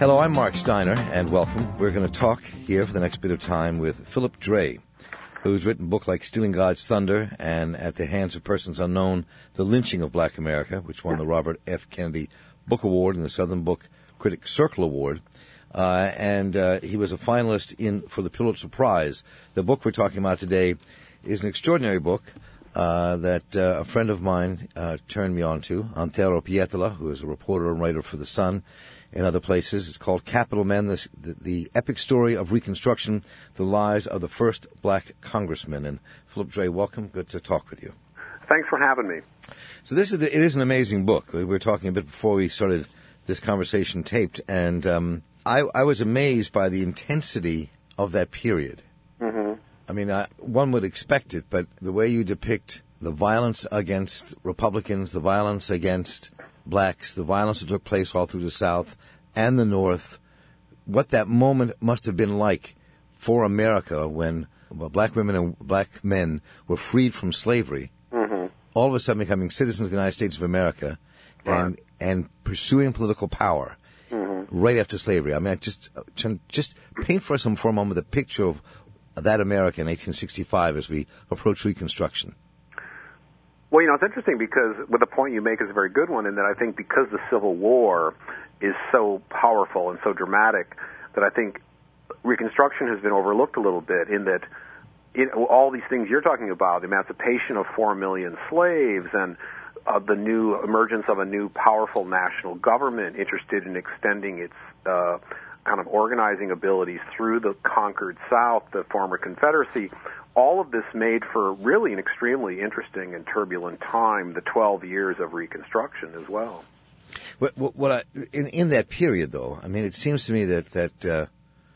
Hello, I'm Mark Steiner, and welcome. We're going to talk here for the next bit of time with Philip Dray, who's written a book like Stealing God's Thunder and At the Hands of Persons Unknown, The Lynching of Black America, which won the Robert F. Kennedy Book Award and the Southern Book Critic Circle Award. And he was a finalist for the Pulitzer Prize. The book we're talking about today is an extraordinary book that a friend of mine turned me on to, Antero Pietola, who is a reporter and writer for The Sun and other places. It's called Capital Men, the epic story of Reconstruction, the lives of the first black congressmen. And Philip Dray, welcome. Good to talk with you. Thanks for having me. So it is an amazing book. We were talking a bit before we started this conversation taped, and I was amazed by the intensity of that period. Mm-hmm. I mean, one would expect it, but the way you depict the violence against Republicans, the violence against blacks, the violence that took place all through the South and the North, what that moment must have been like for America when black women and black men were freed from slavery, mm-hmm. all of a sudden becoming citizens of the United States of America, right. and pursuing political power right after slavery. I mean, just paint for us for a moment the picture of that America in 1865 as we approach Reconstruction. Well, it's interesting because the point you make is a very good one, in that I think because the Civil War is so powerful and so dramatic that I think Reconstruction has been overlooked a little bit, in that all these things you're talking about, the emancipation of 4 million slaves and the new emergence of a new powerful national government interested in extending its kind of organizing abilities through the conquered South, the former Confederacy. All of this made for really an extremely interesting and turbulent time, the 12 years of Reconstruction as well. In that period, though, I mean, it seems to me that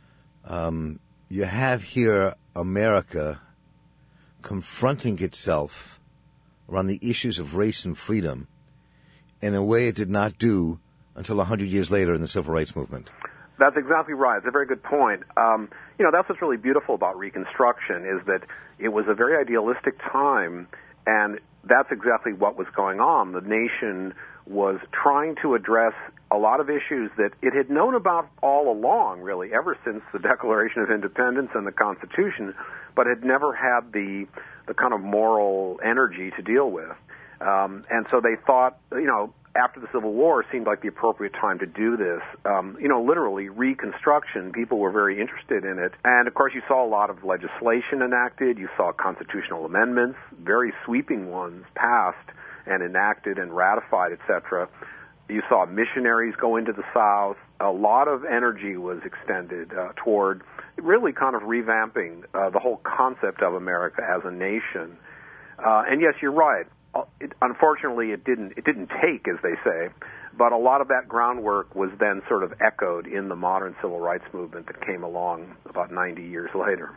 you have here America confronting itself around the issues of race and freedom in a way it did not do until 100 years later in the Civil Rights Movement. That's exactly right. It's a very good point. That's what's really beautiful about Reconstruction, is that it was a very idealistic time, and that's exactly what was going on. The nation was trying to address a lot of issues that it had known about all along, really, ever since the Declaration of Independence and the Constitution, but had never had the kind of moral energy to deal with. And so they thought, after the Civil War, seemed like the appropriate time to do this. Literally, Reconstruction, people were very interested in it. And, of course, you saw a lot of legislation enacted. You saw constitutional amendments, very sweeping ones, passed and enacted and ratified, etc. You saw missionaries go into the South. A lot of energy was extended toward really kind of revamping the whole concept of America as a nation. And, yes, you're right. Unfortunately, it didn't take, as they say, but a lot of that groundwork was then sort of echoed in the modern civil rights movement that came along about 90 years later.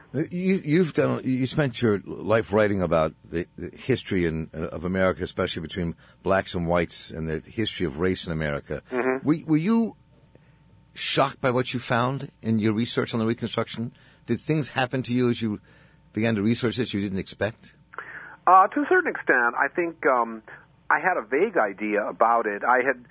You spent your life writing about the history of America, especially between blacks and whites, and the history of race in America. Mm-hmm. Were you shocked by what you found in your research on the Reconstruction? Did things happen to you as you began to research this you didn't expect? To a certain extent, I think I had a vague idea about it.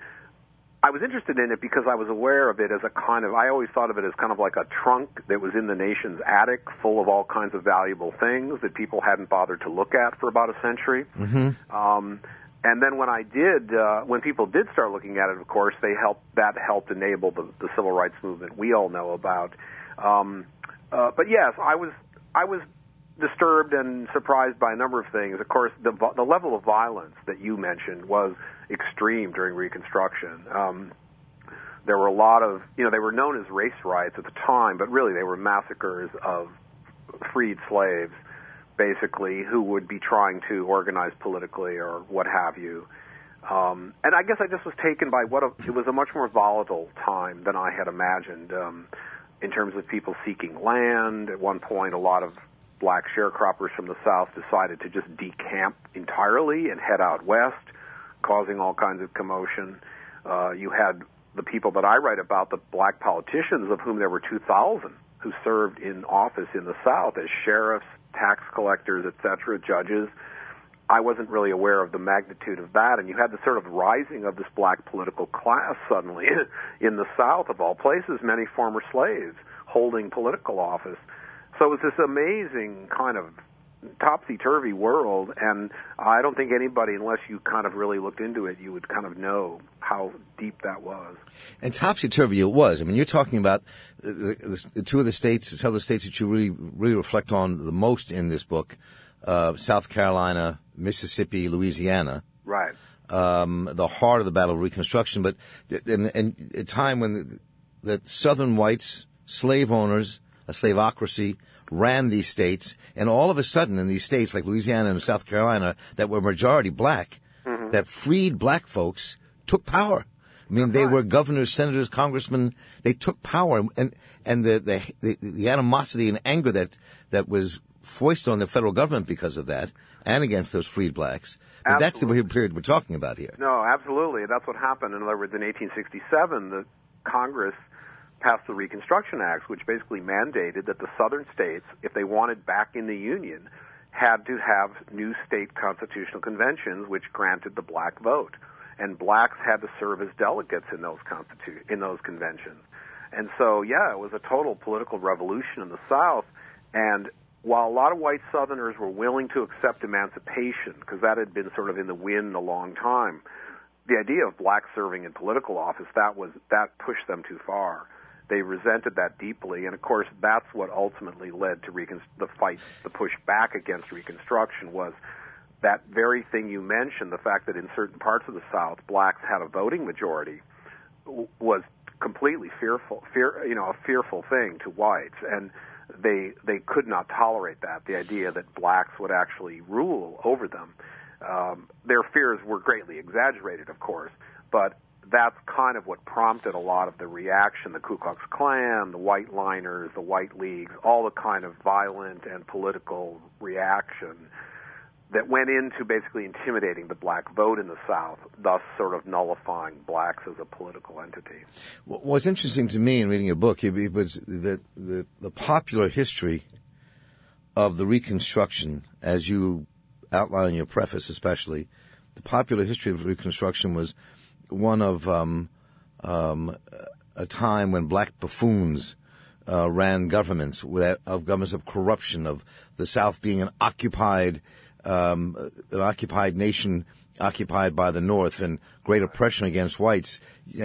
I was interested in it because I was aware of it as I always thought of it as kind of like a trunk that was in the nation's attic, full of all kinds of valuable things that people hadn't bothered to look at for about a century. Mm-hmm. And then when people did start looking at it, of course, that helped enable the civil rights movement we all know about. But yes, I was disturbed and surprised by a number of things. Of course, the level of violence that you mentioned was extreme during Reconstruction. There were a lot of, they were known as race riots at the time, but really they were massacres of freed slaves, basically, who would be trying to organize politically or what have you. And I guess I just was taken by it was a much more volatile time than I had imagined, in terms of people seeking land. At one point, a lot of black sharecroppers from the South decided to just decamp entirely and head out west, causing all kinds of commotion. You had the people that I write about, the black politicians, of whom there were 2,000, who served in office in the South as sheriffs, tax collectors, etc., judges, I wasn't really aware of the magnitude of that, and you had the sort of rising of this black political class suddenly in the South, of all places, many former slaves holding political office. So it was this amazing kind of topsy-turvy world, and I don't think anybody, unless you kind of really looked into it, you would kind of know how deep that was. And topsy-turvy it was. I mean, you're talking about the two of the states, the southern states that you really reflect on the most in this book, South Carolina, Mississippi, Louisiana. Right. The heart of the Battle of Reconstruction, but in a time when the southern whites, slave owners, a slaveocracy, ran these states, and all of a sudden in these states like Louisiana and South Carolina that were majority black, that freed black folks, took power. I mean, they were governors, senators, congressmen. They took power, and the animosity and anger that was foisted on the federal government because of that, and against those freed blacks. But that's the period we're talking about here. No, absolutely. That's what happened. In other words, in 1867, the Congress passed the Reconstruction Act, which basically mandated that the southern states, if they wanted back in the Union, had to have new state constitutional conventions which granted the black vote. And blacks had to serve as delegates in those conventions. And so, yeah, it was a total political revolution in the South. And while a lot of white Southerners were willing to accept emancipation, because that had been sort of in the wind a long time, the idea of blacks serving in political office, that pushed them too far. They resented that deeply, and of course, that's what ultimately led to the push back against Reconstruction was that very thing you mentioned, the fact that in certain parts of the South, blacks had a voting majority, was completely a fearful thing to whites, and they could not tolerate that, the idea that blacks would actually rule over them. Their fears were greatly exaggerated, of course, but that's kind of what prompted a lot of the reaction, the Ku Klux Klan, the White Liners, the White Leagues, all the kind of violent and political reaction that went into basically intimidating the black vote in the South, thus sort of nullifying blacks as a political entity. What's interesting to me in reading your book, it was the popular history of the Reconstruction, as you outline in your preface especially. The popular history of Reconstruction was one of a time when black buffoons ran governments, of corruption, of the South being an occupied nation, occupied by the North, and great oppression against whites.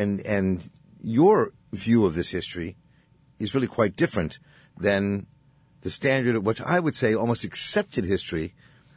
And your view of this history is really quite different than the standard, which I would say almost accepted history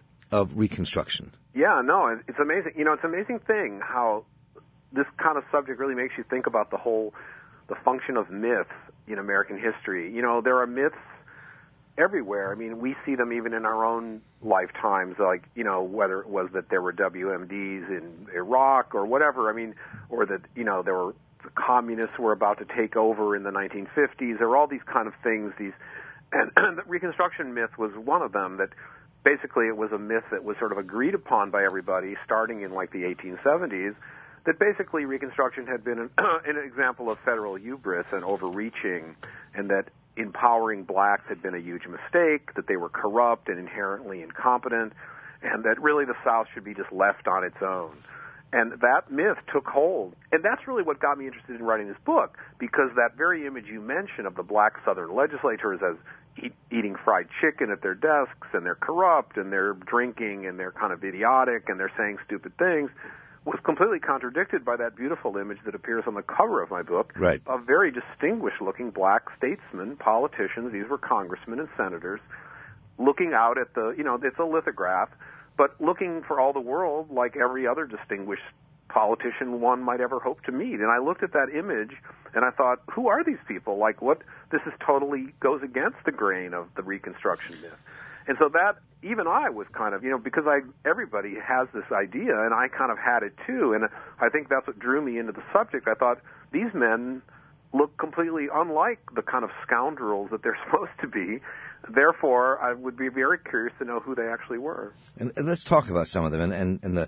of Reconstruction. Yeah, no, it's amazing. You know, it's an amazing thing how this kind of subject really makes you think about the function of myths in American history. You know, there are myths everywhere. I mean, we see them even in our own lifetimes, like, you know, whether it was that there were WMDs in Iraq or whatever, I mean, or that, you know, there were the communists were about to take over in the 1950s. There were all these kind of things, and the Reconstruction myth was one of them, that basically it was a myth that was sort of agreed upon by everybody starting in like the 1870s, that basically Reconstruction had been an example of federal hubris and overreaching, and that empowering blacks had been a huge mistake, that they were corrupt and inherently incompetent, and that really the South should be just left on its own. And that myth took hold. And that's really what got me interested in writing this book, because that very image you mentioned of the black Southern legislators as eating fried chicken at their desks, and they're corrupt, and they're drinking, and they're kind of idiotic, and they're saying stupid things, was completely contradicted by that beautiful image that appears on the cover of my book, right, of very distinguished-looking black statesmen, politicians, these were congressmen and senators, looking out at the, you know, it's a lithograph, but looking for all the world like every other distinguished politician one might ever hope to meet. And I looked at that image, and I thought, who are these people? Like, what? This is totally goes against the grain of the Reconstruction myth. And so that, even I was kind of, you know, because everybody has this idea, and I kind of had it too, and I think that's what drew me into the subject. I thought, these men look completely unlike the kind of scoundrels that they're supposed to be. Therefore, I would be very curious to know who they actually were. And let's talk about some of them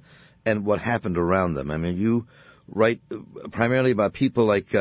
and what happened around them. I mean, you write primarily about people like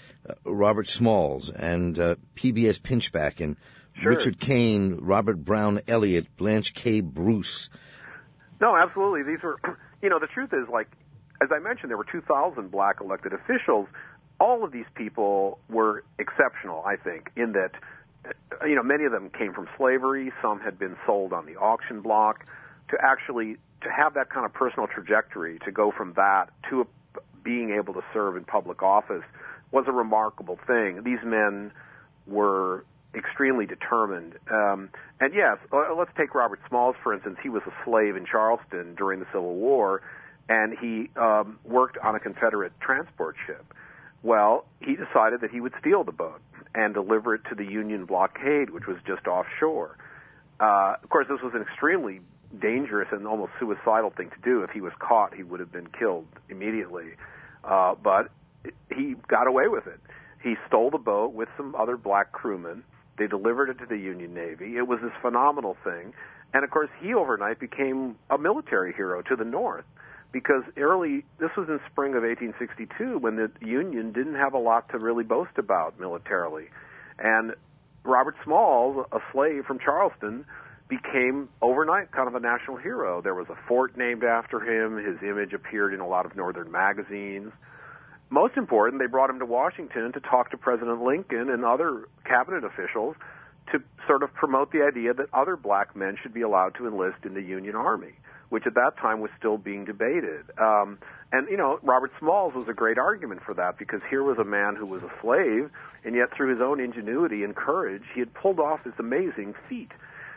Robert Smalls and PBS Pinchback and Sure. Richard Kane, Robert Brown Elliott, Blanche K. Bruce. No, absolutely. These were, the truth is, like, as I mentioned, there were 2,000 black elected officials. All of these people were exceptional, I think, in that, many of them came from slavery. Some had been sold on the auction block. To have that kind of personal trajectory, to go from that to being able to serve in public office was a remarkable thing. These men were extremely determined. And yes, let's take Robert Smalls, for instance. He was a slave in Charleston during the Civil War, and he worked on a Confederate transport ship. Well, he decided that he would steal the boat and deliver it to the Union blockade, which was just offshore. Of course, this was an extremely dangerous and almost suicidal thing to do. If he was caught, he would have been killed immediately. But he got away with it. He stole the boat with some other black crewmen. They delivered it to the Union Navy. It was this phenomenal thing. And, of course, he overnight became a military hero to the North, because this was in spring of 1862, when the Union didn't have a lot to really boast about militarily. And Robert Smalls, a slave from Charleston, became overnight kind of a national hero. There was a fort named after him. His image appeared in a lot of northern magazines. Most important, they brought him to Washington to talk to President Lincoln and other cabinet officials to sort of promote the idea that other black men should be allowed to enlist in the Union Army, which at that time was still being debated. Robert Smalls was a great argument for that, because here was a man who was a slave, and yet through his own ingenuity and courage, he had pulled off this amazing feat.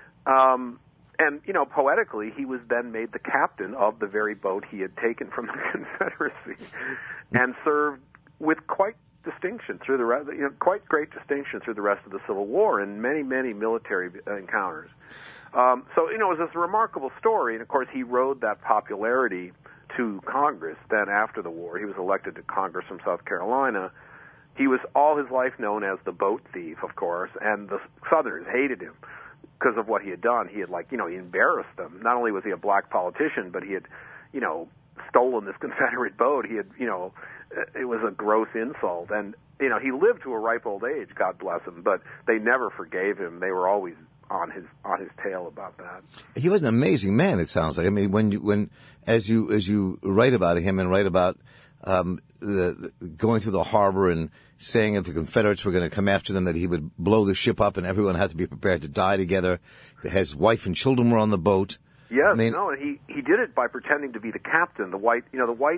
Poetically, he was then made the captain of the very boat he had taken from the Confederacy, and served with quite distinction through quite great distinction through the rest of the Civil War in many, many military encounters. It was this remarkable story, and of course, he rode that popularity to Congress. Then, after the war, he was elected to Congress from South Carolina. He was all his life known as the boat thief, of course, and the Southerners hated him because of what he had done. He had, he embarrassed them. Not only was he a black politician, but he had, stolen this Confederate boat. He had, it was a gross insult. And, he lived to a ripe old age, God bless him, but they never forgave him. They were always on his tail about that. He was an amazing man, it sounds like. I mean, as you write about him and write about going through the harbor and saying if the Confederates were going to come after them, that he would blow the ship up and everyone had to be prepared to die together. His wife and children were on the boat. Yes, he did it by pretending to be the captain. The white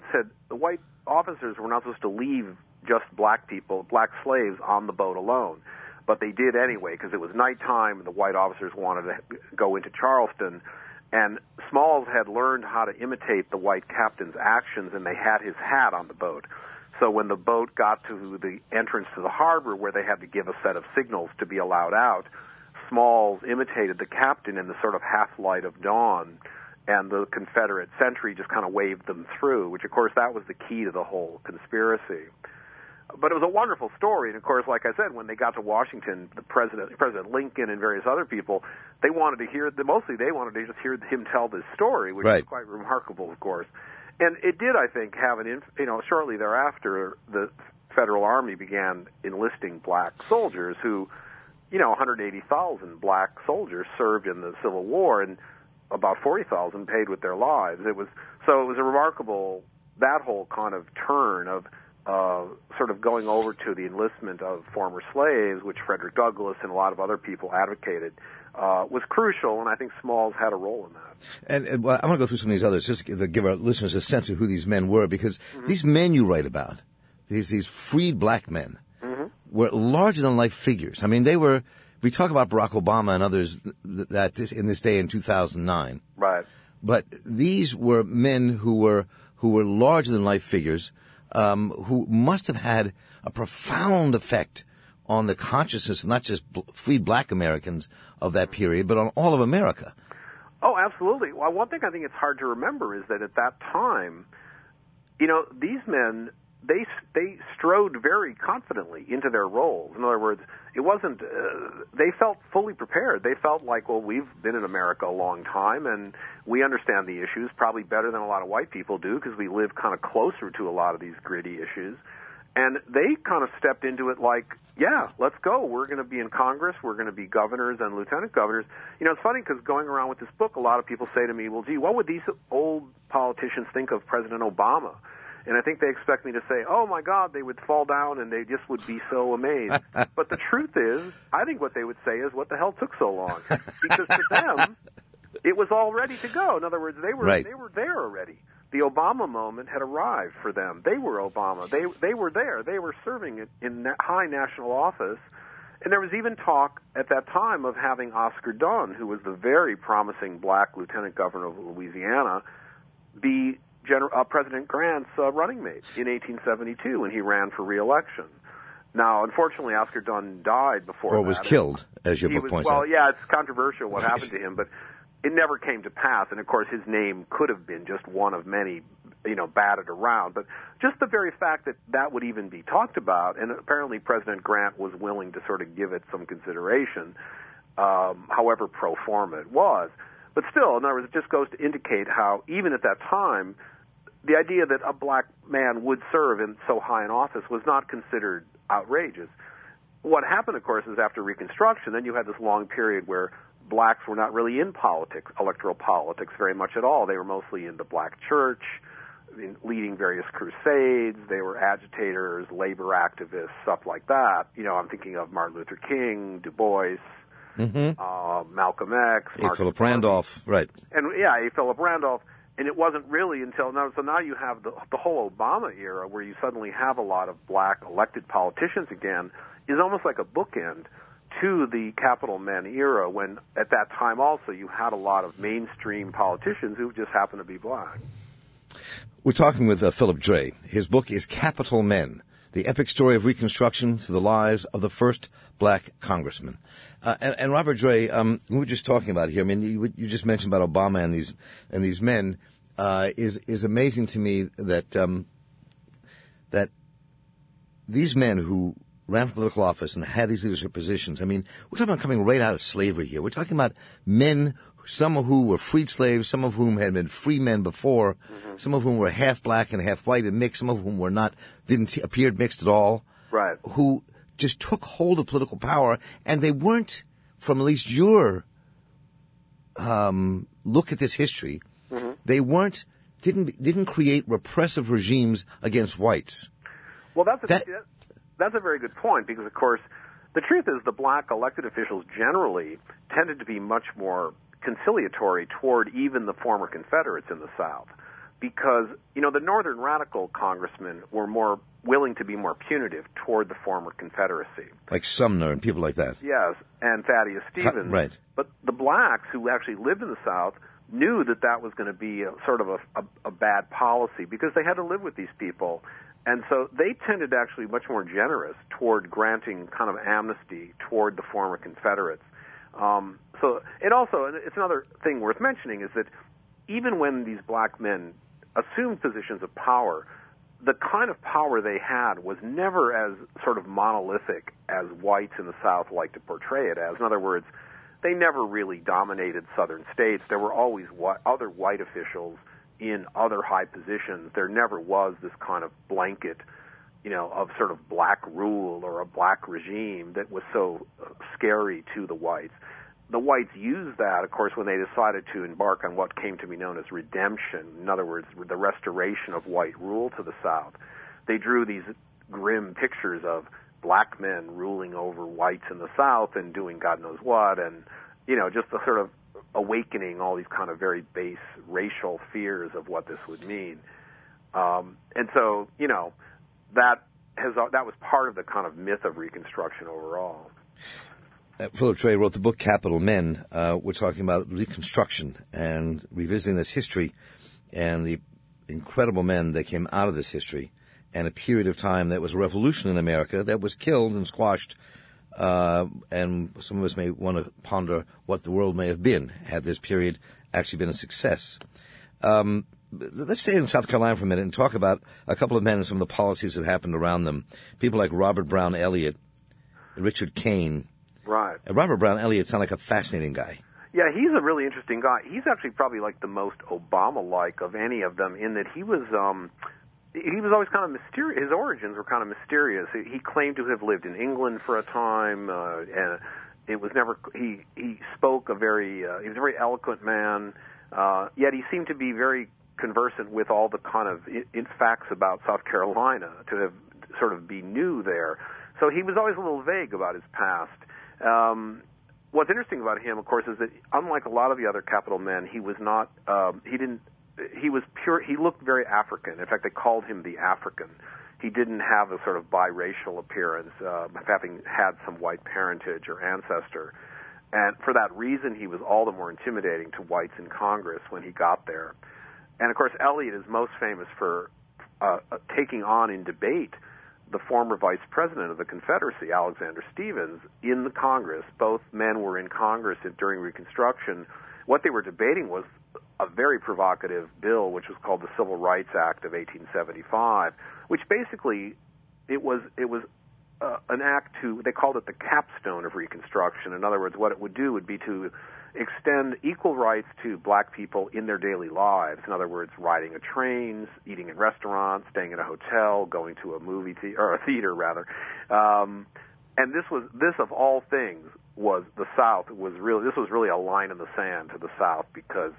officers were not supposed to leave just black slaves on the boat alone, but they did anyway, because it was nighttime and the white officers wanted to go into Charleston. And Smalls had learned how to imitate the white captain's actions, and they had his hat on the boat. So when the boat got to the entrance to the harbor, where they had to give a set of signals to be allowed out, Smalls imitated the captain in the sort of half-light of dawn, and the Confederate sentry just kind of waved them through, which, of course, that was the key to the whole conspiracy. But it was a wonderful story, and of course, like I said, when they got to Washington, President Lincoln and various other people, they wanted to just hear him tell this story, which right. was quite remarkable, of course. And it did, I think, have shortly thereafter, the Federal Army began enlisting black soldiers who, 180,000 black soldiers served in the Civil War, and about 40,000 paid with their lives. It was a remarkable, that whole kind of turn of sort of going over to the enlistment of former slaves, which Frederick Douglass and a lot of other people advocated, was crucial, and I think Smalls had a role in that. And I want to go through some of these others, just to give our listeners a sense of who these men were, because these men you write about, these freed black men, were larger-than-life figures. I mean, we talk about Barack Obama and others in this day in 2009. Right. But these were men who were larger-than-life figures, who must have had a profound effect on the consciousness of not just freed black Americans of that period, but on all of America. Oh, absolutely. Well, one thing I think it's hard to remember is that at that time, these men, they strode very confidently into their roles. In other words, it wasn't, they felt fully prepared. They felt like, well, we've been in America a long time, and we understand the issues probably better than a lot of white people do, because we live kind of closer to a lot of these gritty issues. And they kind of stepped into it like, yeah, let's go. We're going to be in Congress. We're going to be governors and lieutenant governors. You know, it's funny because going around with this book, a lot of people say to me, well, gee, what would these old politicians think of President Obama? And I think they expect me to say, oh, my God, they would fall down and they just would be so amazed. But the truth is, I think what they would say is, what the hell took so long? Because to them, it was all ready to go. In other words, they were there already. The Obama moment had arrived for them. They were Obama. They were there. They were serving in high national office. And there was even talk at that time of having Oscar Dunn, who was the very promising black lieutenant governor of Louisiana, be President Grant's running mate in 1872 when he ran for re-election. Now, unfortunately, Oscar Dunn died before or was killed, as your book points out. Well, yeah, it's controversial what happened to him, but it never came to pass. And, of course, his name could have been just one of many, batted around. But just the very fact that that would even be talked about, and apparently President Grant was willing to sort of give it some consideration, however pro forma it was. But still, in other words, it just goes to indicate how, even at that time, the idea that a black man would serve in so high an office was not considered outrageous. What happened, of course, is after Reconstruction, then you had this long period where blacks were not really in politics, electoral politics, very much at all. They were mostly in the black church, leading various crusades. They were agitators, labor activists, stuff like that. I'm thinking of Martin Luther King, Du Bois, Malcolm X, A. Philip Randolph, right. And, A. Philip Randolph. And it wasn't really until now. So now you have the whole Obama era, where you suddenly have a lot of black elected politicians again, is almost like a bookend to the capital men era, when at that time also you had a lot of mainstream politicians who just happened to be black. We're talking with Philip Dray. His book is Capital Men, the epic story of Reconstruction through the lives of the first black congressman. And Robert Dray, we were just talking about here. I mean, you just mentioned about Obama and these men. Is amazing to me that that these men who ran for political office and had these leadership positions. I mean, we're talking about coming right out of slavery here. We're talking about men, some of who were freed slaves, some of whom had been free men before, some of whom were half black and half white and mixed, some of whom were not, appeared mixed at all. Right. Who just took hold of political power, and they weren't, from at least your look at this history, they didn't create repressive regimes against whites. Well, that's a very good point, because, of course, the truth is the black elected officials generally tended to be much more conciliatory toward even the former Confederates in the South, because, the Northern radical congressmen were more willing to be more punitive toward the former Confederacy. Like Sumner and people like that. Yes, and Thaddeus Stevens. Right. But the blacks who actually lived in the South knew that was going to be a bad policy, because they had to live with these people. And so they tended to actually be much more generous toward granting kind of amnesty toward the former Confederates. So it also, and it's another thing worth mentioning, is that even when these black men assumed positions of power, the kind of power they had was never as sort of monolithic as whites in the South like to portray it as. In other words, they never really dominated southern states. There were always other white officials in other high positions. There never was this kind of blanket, of sort of black rule or a black regime that was so scary to the whites. The whites used that, of course, when they decided to embark on what came to be known as redemption. In other words, the restoration of white rule to the South. They drew these grim pictures of black men ruling over whites in the South and doing God knows what, and, just the sort of awakening all these kind of very base racial fears of what this would mean. And so, that was part of the kind of myth of Reconstruction overall. Philip Dray wrote the book Capital Men. We're talking about Reconstruction and revisiting this history and the incredible men that came out of this history, and a period of time that was a revolution in America that was killed and squashed. And some of us may want to ponder what the world may have been had this period actually been a success. Let's stay in South Carolina for a minute and talk about a couple of men and some of the policies that happened around them. People like Robert Brown Elliott, Richard Kane. Right. Robert Brown Elliott sounded like a fascinating guy. Yeah, he's a really interesting guy. He's actually probably like the most Obama-like of any of them, in that he was he was always kind of mysterious. His origins were kind of mysterious. He claimed to have lived in England for a time, and it was never. He spoke he was a very eloquent man. Yet he seemed to be very conversant with all the kind of facts about South Carolina, to have sort of be new there. So he was always a little vague about his past. What's interesting about him, of course, is that unlike a lot of the other Capitol men, he was not. He was pure. He looked very African. In fact, they called him the African. He didn't have a sort of biracial appearance, having had some white parentage or ancestor. And for that reason, he was all the more intimidating to whites in Congress when he got there. And, of course, Eliot is most famous for taking on in debate the former vice president of the Confederacy, Alexander Stephens, in the Congress. Both men were in Congress during Reconstruction. What they were debating was a very provocative bill, which was called the Civil Rights Act of 1875, which basically it was an act they called it the capstone of Reconstruction. In other words, what it would do would be to extend equal rights to black people in their daily lives. In other words, riding a train, eating in restaurants, staying in a hotel, going to a movie or a theater rather. And this of all things was the South this was really a line in the sand to the South, because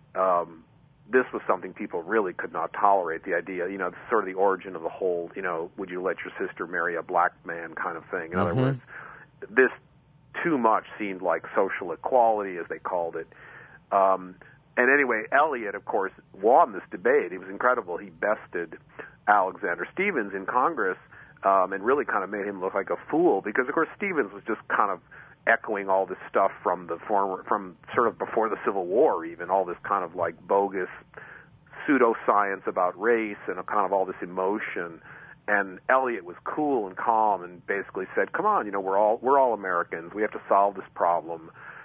this was something people really could not tolerate. The idea, sort of the origin of the whole, would you let your sister marry a black man kind of thing. In other words, this too much seemed like social equality, as they called it. And anyway, Eliot, of course, won this debate. It was incredible. He bested Alexander Stephens in Congress, and really kind of made him look like a fool, because, of course, Stephens was just kind of echoing all this stuff from sort of before the Civil War, even all this kind of like bogus pseudoscience about race and kind of all this emotion. And Eliot was cool and calm and basically said, "Come on, we're all Americans. We have to solve this problem."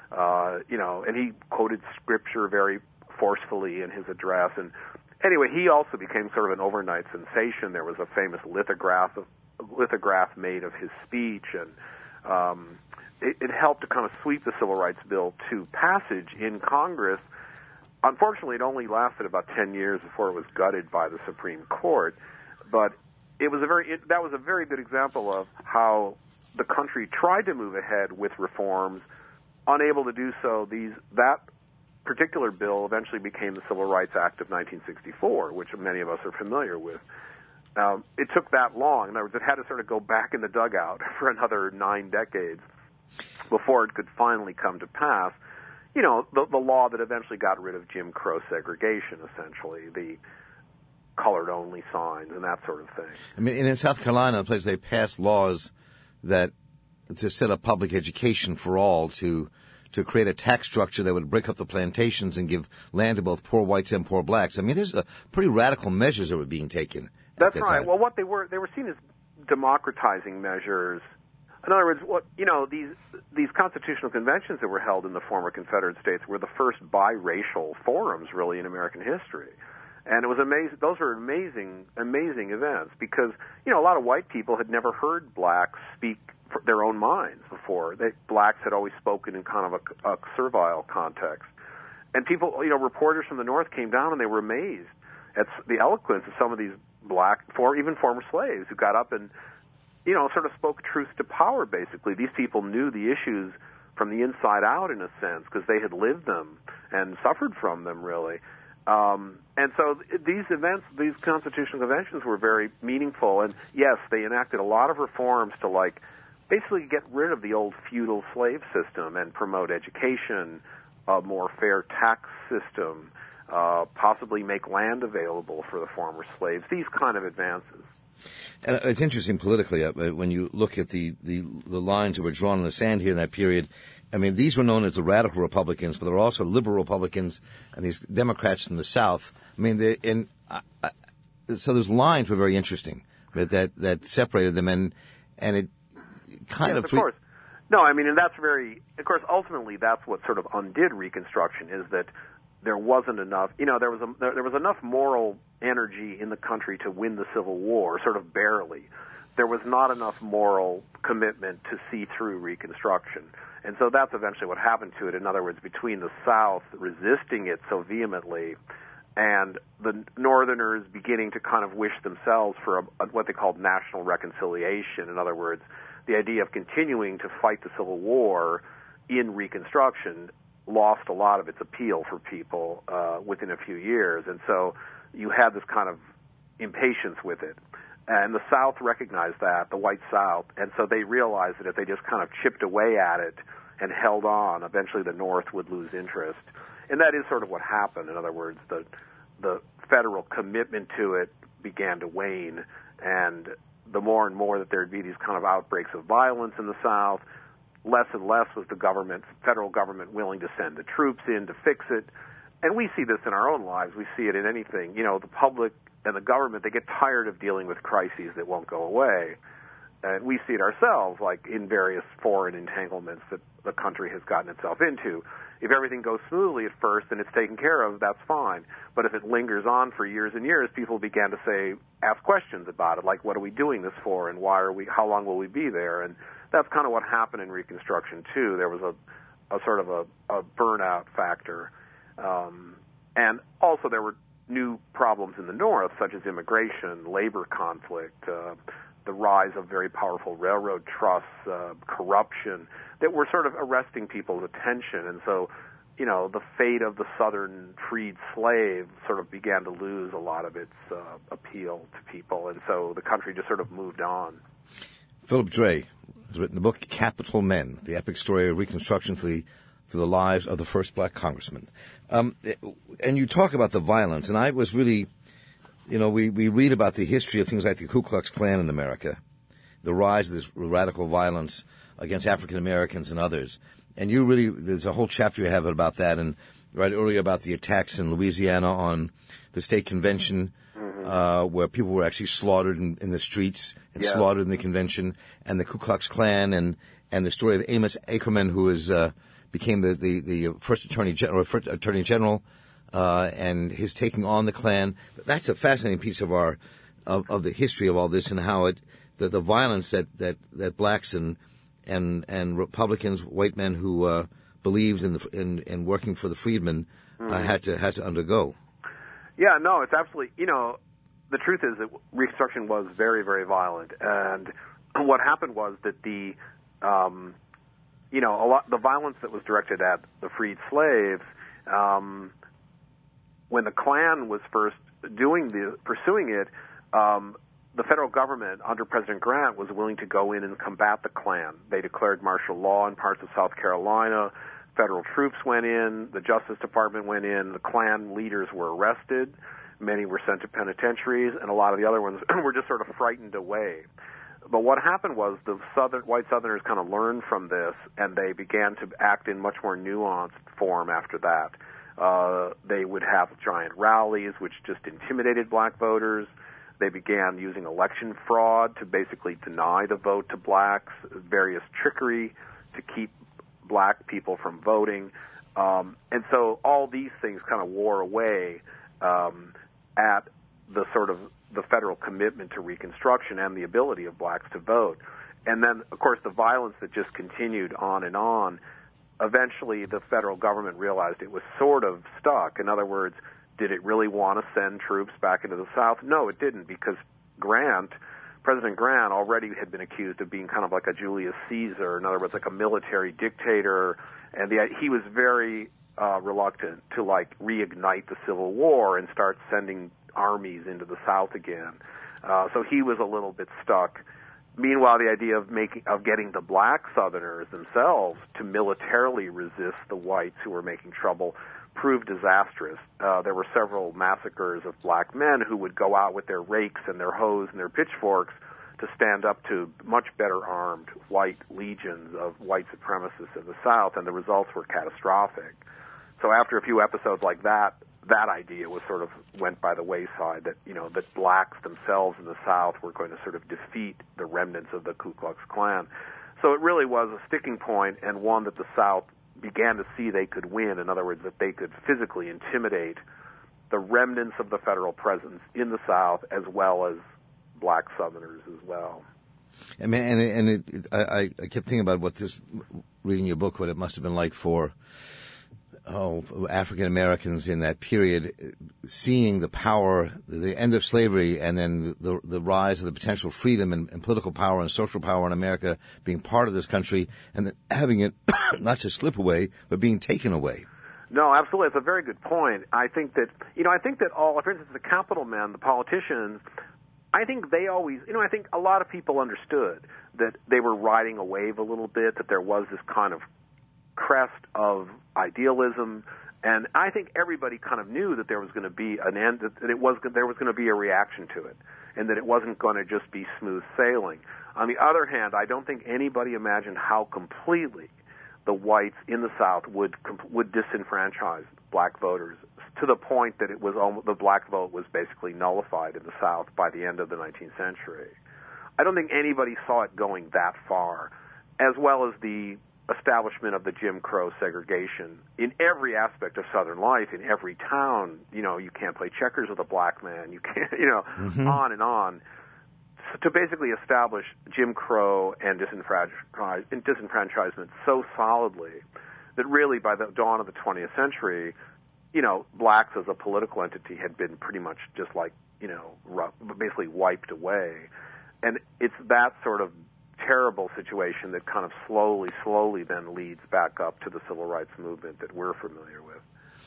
And he quoted scripture very forcefully in his address. And anyway, he also became sort of an overnight sensation. There was a famous lithograph made of his speech, and it helped to kind of sweep the Civil Rights Bill to passage in Congress. Unfortunately, it only lasted about 10 years before it was gutted by the Supreme Court. But that was a very good example of how the country tried to move ahead with reforms, unable to do so. That particular bill eventually became the Civil Rights Act of 1964, which many of us are familiar with. It took that long. In other words, it had to sort of go back in the dugout for another 9 decades before it could finally come to pass. The law that eventually got rid of Jim Crow segregation, essentially, the colored-only signs and that sort of thing. I mean, in South Carolina, they passed laws to set up public education for all, to create a tax structure that would break up the plantations and give land to both poor whites and poor blacks. I mean, there's pretty radical measures that were being taken. That's right. Time. Well, what they were seen as democratizing measures. In other words, these constitutional conventions that were held in the former Confederate States were the first biracial forums, really, in American history. And it was amazing. Those were amazing events, because, a lot of white people had never heard blacks speak their own minds before. Blacks had always spoken in kind of a servile context. And people, reporters from the North came down and they were amazed at the eloquence of some of these even former slaves who got up and, sort of spoke truth to power, basically. These people knew the issues from the inside out, in a sense, because they had lived them and suffered from them, really. And so these events, these constitutional conventions, were very meaningful. And yes, they enacted a lot of reforms to basically get rid of the old feudal slave system and promote education, a more fair tax system, possibly make land available for the former slaves, these kind of advances. And it's interesting politically, when you look at the lines that were drawn in the sand here in that period. I mean, these were known as the radical Republicans, but there were also liberal Republicans and these Democrats in the South. I mean, so those lines were very interesting that separated them, and it kind of course. No, I mean, and that's of course, ultimately that's what sort of undid Reconstruction, is that there wasn't enough, there was enough moral energy in the country to win the Civil War, sort of barely. There was not enough moral commitment to see through Reconstruction. And so that's eventually what happened to it. In other words, between the South resisting it so vehemently and the Northerners beginning to kind of wish themselves for what they called national reconciliation. In other words, the idea of continuing to fight the Civil War in Reconstruction lost a lot of its appeal for people within a few years. And so you had this kind of impatience with it. And the South recognized that, the white South, and so they realized that if they just kind of chipped away at it and held on, eventually the North would lose interest. And that is sort of what happened. In other words, the federal commitment to it began to wane, and the more and more that there'd be these kind of outbreaks of violence in the South, less and less was the federal government willing to send the troops in to fix it. And we see this in our own lives. We see it in anything. You know, the public and the government, they get tired of dealing with crises that won't go away. And we see it ourselves, like in various foreign entanglements that the country has gotten itself into. If everything goes smoothly at first and it's taken care of, that's fine. But if it lingers on for years and years, people began to ask questions about it, like, what are we doing this for, and how long will we be there? And that's kind of what happened in Reconstruction, too. There was a sort of a burnout factor. And also there were new problems in the North, such as immigration, labor conflict, the rise of very powerful railroad trusts, corruption, that were sort of arresting people's attention. And so, you know, the fate of the Southern freed slave sort of began to lose a lot of its appeal to people. And so the country just sort of moved on. Philip Dray has written the book Capital Men, the epic story of Reconstruction through the lives of the first black congressman. And you talk about the violence, and I was really, you know, we read about the history of things like the Ku Klux Klan in America, the rise of this radical violence against African Americans and others. And there's a whole chapter you have about that, and right earlier about the attacks in Louisiana on the state convention, where people were actually slaughtered in the streets and slaughtered in the convention, and the Ku Klux Klan, and the story of Amos Ackerman, who became the first attorney general, and his taking on the Klan. That's a fascinating piece of the history of all this, and how the violence that blacks and Republicans, white men who believed in working for the freedmen, had to undergo. Yeah, no, it's absolutely, you know, the truth is that Reconstruction was very, very violent, and what happened was that the violence that was directed at the freed slaves, when the Klan was first pursuing it, the federal government under President Grant was willing to go in and combat the Klan. They declared martial law in parts of South Carolina. Federal troops went in. The Justice Department went in. The Klan leaders were arrested. Many were sent to penitentiaries, and a lot of the other ones were just sort of frightened away. But what happened was the white Southerners kind of learned from this, and they began to act in much more nuanced form after that. They would have giant rallies, which just intimidated black voters. They began using election fraud to basically deny the vote to blacks, various trickery to keep black people from voting. And so all these things kind of wore away at the federal commitment to Reconstruction and the ability of blacks to vote. And then, of course, the violence that just continued on and on, eventually the federal government realized it was sort of stuck. In other words, did it really want to send troops back into the South? No, it didn't, because President Grant already had been accused of being kind of like a Julius Caesar, in other words, like a military dictator, and he was very reluctant to reignite the Civil War and start sending armies into the South again. So he was a little bit stuck. Meanwhile, the idea of getting the black Southerners themselves to militarily resist the whites who were making trouble proved disastrous. There were several massacres of black men who would go out with their rakes and their hoes and their pitchforks to stand up to much better armed white legions of white supremacists in the South, and the results were catastrophic. So after a few episodes like that idea went by the wayside, that blacks themselves in the South were going to sort of defeat the remnants of the Ku Klux Klan. So it really was a sticking point, and one that the South began to see they could win. In other words, that they could physically intimidate the remnants of the federal presence in the South, as well as black Southerners as well. I mean, I kept thinking about reading your book, what it must have been like for African Americans in that period, seeing the power, the end of slavery, and then the rise of the potential freedom and political power and social power in America being part of this country, and then having it not just slip away, but being taken away. No, absolutely. It's a very good point. I think that, for instance, the capital men, the politicians, I think they always, I think a lot of people understood that they were riding a wave a little bit, that there was this kind of crest of idealism, and I think everybody kind of knew that there was going to be an end, that there was going to be a reaction to it, and that it wasn't going to just be smooth sailing. On the other hand, I don't think anybody imagined how completely the whites in the South would disenfranchise black voters, to the point that it was the black vote was basically nullified in the South by the end of the 19th century. I don't think anybody saw it going that far, as well as the establishment of the Jim Crow segregation in every aspect of Southern life, in every town. You can't play checkers with a black man. You can't, on and on. So to basically establish Jim Crow and disenfranchisement so solidly that really by the dawn of the 20th century, blacks as a political entity had been pretty much just like, basically wiped away. And it's that sort of terrible situation that kind of slowly then leads back up to the civil rights movement that we're familiar with.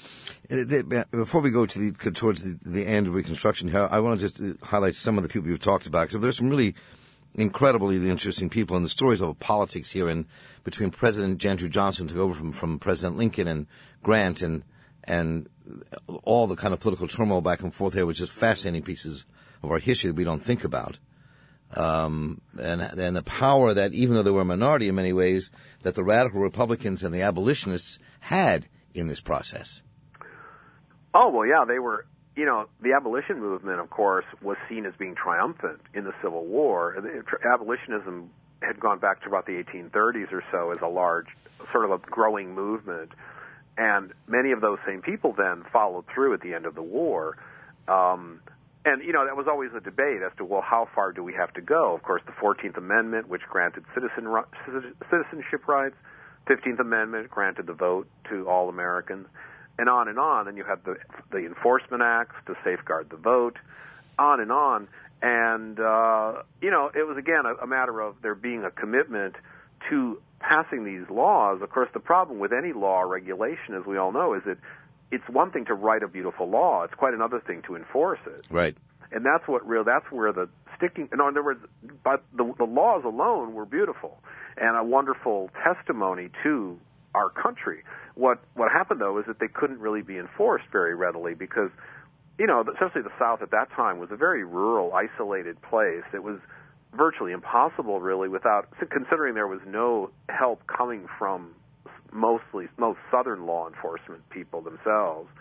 Before we go towards the end of Reconstruction here, I want to just highlight some of the people you've talked about, because there's some really incredibly interesting people, and the stories of politics here between President Andrew Johnson took over from President Lincoln and Grant, and all the kind of political turmoil back and forth here, which is fascinating pieces of our history that we don't think about. And the power that, even though they were a minority in many ways, that the radical Republicans and the abolitionists had in this process. Oh, well, yeah, they were, the abolition movement, of course, was seen as being triumphant in the Civil War. Abolitionism had gone back to about the 1830s or so as a large, sort of a growing movement. And many of those same people then followed through at the end of the war. And, that was always a debate as to, well, how far do we have to go? Of course, the 14th Amendment, which granted citizenship rights, 15th Amendment granted the vote to all Americans, and on and on. And you had the Enforcement Acts to safeguard the vote, on and on. And, it was, again, a matter of there being a commitment to passing these laws. Of course, the problem with any law or regulation, as we all know, is that it's one thing to write a beautiful law. It's quite another thing to enforce it. Right. And that's where the sticking, in other words, but the laws alone were beautiful and a wonderful testimony to our country. What happened, though, is that they couldn't really be enforced very readily because, especially the South at that time was a very rural, isolated place. It was virtually impossible, really, considering there was no help coming from most Southern law enforcement people themselves.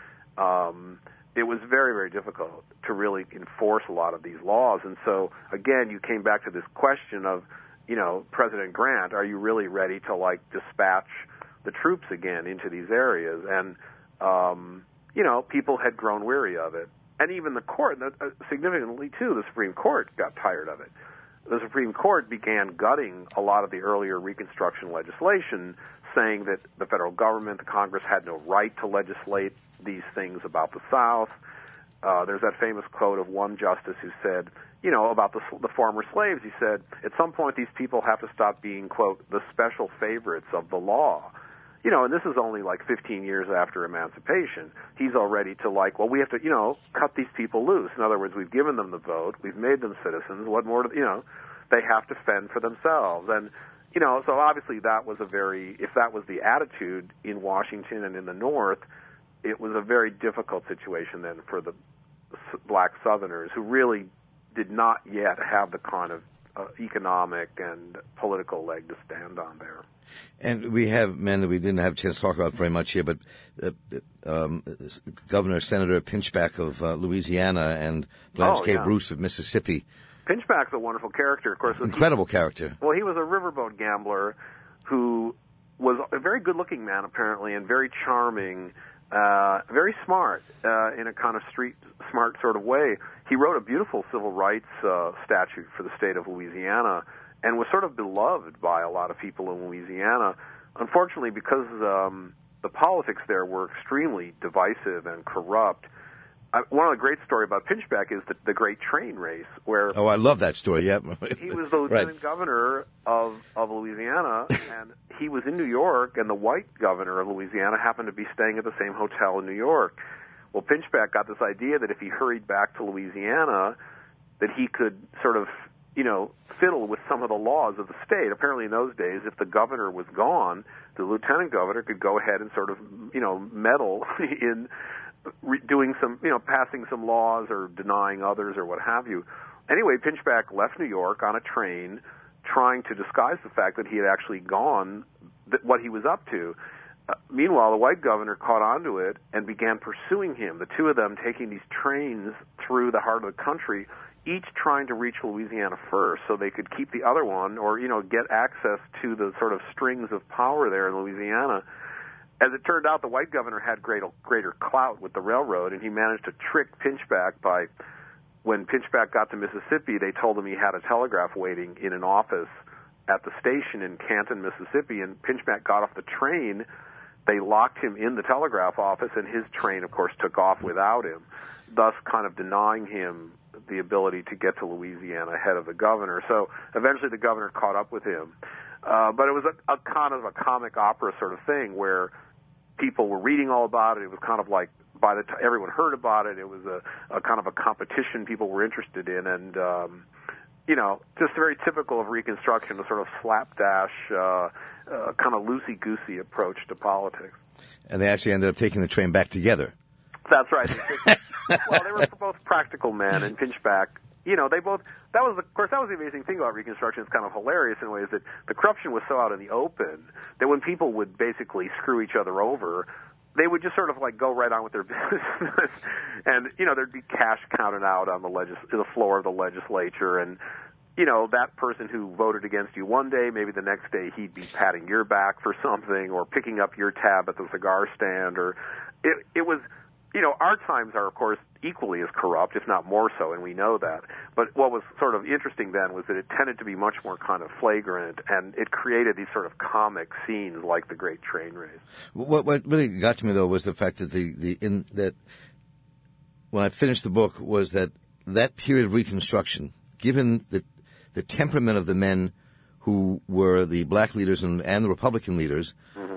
It was very, very difficult to really enforce a lot of these laws. And so, again, you came back to this question of, President Grant, are you really ready to, dispatch the troops again into these areas? And, people had grown weary of it. And even the court, significantly, too, the Supreme Court got tired of it. The Supreme Court began gutting a lot of the earlier Reconstruction legislation, saying that the federal government, the Congress, had no right to legislate these things about the South. There's that famous quote of one justice who said, about the former slaves, he said, at some point these people have to stop being, quote, the special favorites of the law. And this is only 15 years after emancipation. He's already to we have to, cut these people loose. In other words, we've given them the vote, we've made them citizens, what more, they have to fend for themselves. And, so obviously that was if that was the attitude in Washington and in the North, it was a very difficult situation then for the black Southerners who really did not yet have the kind of economic and political leg to stand on there. And we have men that we didn't have a chance to talk about very much here, but Governor Senator Pinchback of Louisiana and Blanche K. Bruce of Mississippi. Pinchback's a wonderful character, of course. Incredible character. Well, he was a riverboat gambler who was a very good-looking man, apparently, and very charming, very smart in a kind of street-smart sort of way. He wrote a beautiful civil rights statute for the state of Louisiana and was sort of beloved by a lot of people in Louisiana. Unfortunately, because the the politics there were extremely divisive and corrupt. One of the great stories about Pinchback is the Great Train Race, where I love that story. Yeah, he was the lieutenant governor of Louisiana, and he was in New York, and the white governor of Louisiana happened to be staying at the same hotel in New York. Well, Pinchback got this idea that if he hurried back to Louisiana, that he could sort of, fiddle with some of the laws of the state. Apparently in those days, if the governor was gone, the lieutenant governor could go ahead and sort of, meddle in doing some, passing some laws or denying others or what have you. Anyway, Pinchback left New York on a train trying to disguise the fact that he had actually gone, what he was up to. Meanwhile, the white governor caught on to it and began pursuing him, the two of them taking these trains through the heart of the country, each trying to reach Louisiana first so they could keep the other one or, get access to the sort of strings of power there in Louisiana. As it turned out, the white governor had greater clout with the railroad, and he managed to trick Pinchback by, when Pinchback got to Mississippi, they told him he had a telegraph waiting in an office at the station in Canton, Mississippi, and Pinchback got off the train. They locked him in the telegraph office, and his train, of course, took off without him, thus kind of denying him the ability to get to Louisiana ahead of the governor. So eventually the governor caught up with him. But it was a kind of a comic opera sort of thing where people were reading all about it. It was kind of like by the time everyone heard about it, it was a kind of a competition people were interested in, and just very typical of Reconstruction, a sort of slapdash, kind of loosey-goosey approach to politics. And they actually ended up taking the train back together. That's right. Well, they were both practical men, and Pinchback, they both. That was the amazing thing about Reconstruction. It's kind of hilarious in ways that the corruption was so out in the open that when people would basically screw each other over, they would just sort of like go right on with their business, and there'd be cash counted out on the floor of the legislature, and that person who voted against you one day, maybe the next day he'd be patting your back for something or picking up your tab at the cigar stand, or it was. Our times are, of course, equally as corrupt, if not more so, and we know that. But what was sort of interesting then was that it tended to be much more kind of flagrant, and it created these sort of comic scenes like the Great Train Race. What really got to me, though, was the fact that that when I finished the book was that period of Reconstruction, given the temperament of the men who were the black leaders and the Republican leaders,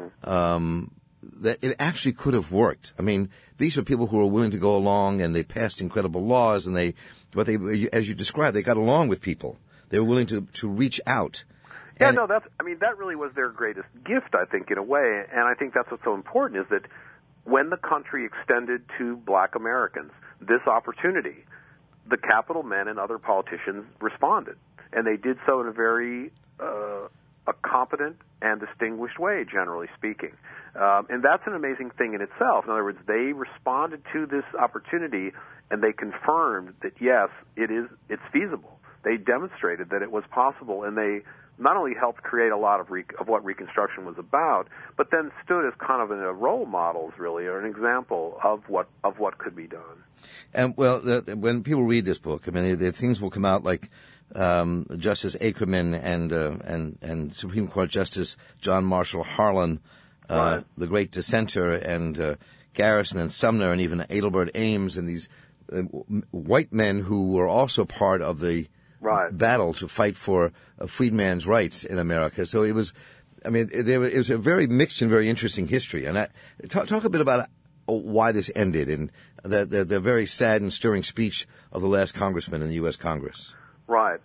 that it actually could have worked. I mean, these were people who were willing to go along, and they passed incredible laws, and as you described, they got along with people. They were willing to reach out. Yeah, that really was their greatest gift, I think, in a way, and I think that's what's so important, is that when the country extended to black Americans this opportunity, the capital men and other politicians responded, and they did so in a very a competent and distinguished way, generally speaking. And that's an amazing thing in itself. In other words, they responded to this opportunity, and they confirmed that, yes, it's feasible. They demonstrated that it was possible, and they not only helped create a lot of what Reconstruction was about, but then stood as kind of a role models, really, or an example of what could be done. And, well, when people read this book, I mean, the things will come out like Justice Ackerman and Supreme Court Justice John Marshall Harlan, right. The great dissenter, and Garrison and Sumner, and even Adelbert Ames, and these white men who were also part of the battle to fight for a freedman's rights in America. So it was, it was a very mixed and very interesting history. And talk a bit about why this ended and the very sad and stirring speech of the last congressman in the U.S. Congress. Right.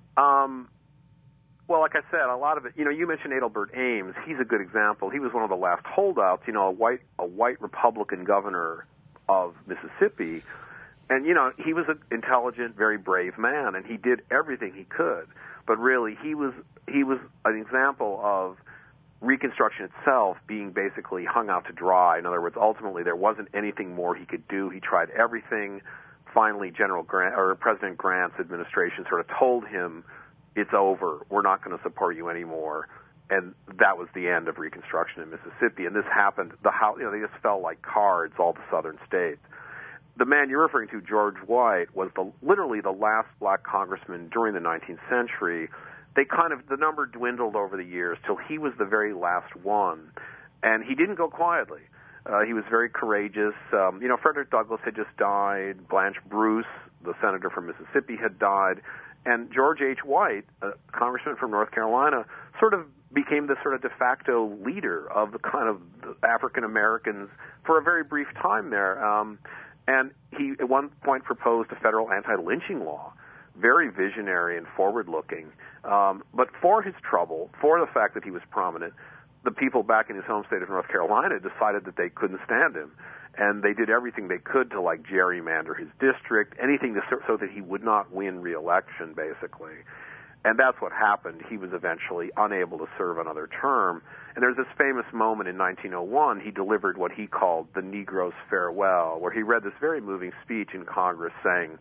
Well, like I said, a lot of it, you mentioned Adelbert Ames. He's a good example. He was one of the last holdouts, a white Republican governor of Mississippi. And, he was an intelligent, very brave man, and he did everything he could. But really, he was an example of Reconstruction itself being basically hung out to dry. In other words, ultimately, there wasn't anything more he could do. He tried everything. Finally, President Grant's administration sort of told him, it's over. We're not going to support you anymore. And that was the end of Reconstruction in Mississippi. And this happened. They just fell like cards, all the southern states. The man you're referring to, George White, was literally the last black congressman during the 19th century. The number dwindled over the years till he was the very last one. And he didn't go quietly. He was very courageous. Frederick Douglass had just died. Blanche Bruce, the senator from Mississippi, had died. And George H. White, a congressman from North Carolina, sort of became the sort of de facto leader of the kind of African Americans for a very brief time there. And he, at one point, proposed a federal anti-lynching law, very visionary and forward-looking. But for his trouble, for the fact that he was prominent, the people back in his home state of North Carolina decided that they couldn't stand him. And they did everything they could to, like, gerrymander his district, anything so that he would not win re-election, basically. And that's what happened. He was eventually unable to serve another term. And there's this famous moment in 1901, he delivered what he called the Negro's Farewell, where he read this very moving speech in Congress saying,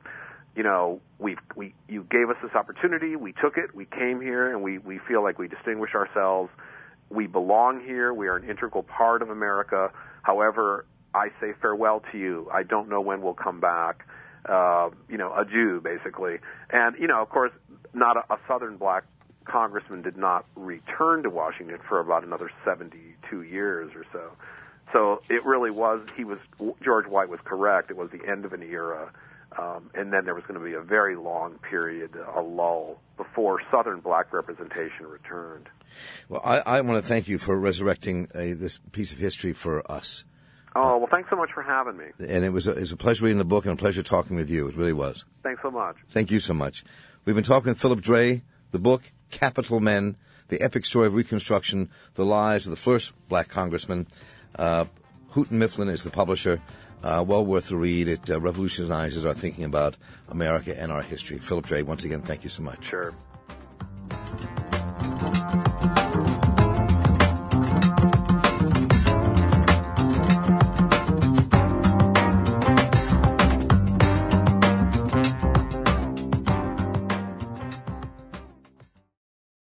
you gave us this opportunity, we took it, we came here, and we feel like we distinguish ourselves. We belong here. We are an integral part of America. However, I say farewell to you. I don't know when we'll come back. Adieu, basically. And, of course, not a Southern black congressman did not return to Washington for about another 72 years or so. So it really was, George White was correct. It was the end of an era. And then there was going to be a very long period, a lull, before Southern black representation returned. Well, I want to thank you for resurrecting this piece of history for us. Oh, well, thanks so much for having me. And it was a pleasure reading the book and a pleasure talking with you. It really was. Thanks so much. Thank you so much. We've been talking with Philip Dray, the book, Capital Men, the epic story of Reconstruction, the lives of the first black congressman. Houghton Mifflin is the publisher. Well worth the read. It revolutionizes our thinking about America and our history. Philip Dray, once again, thank you so much. Sure.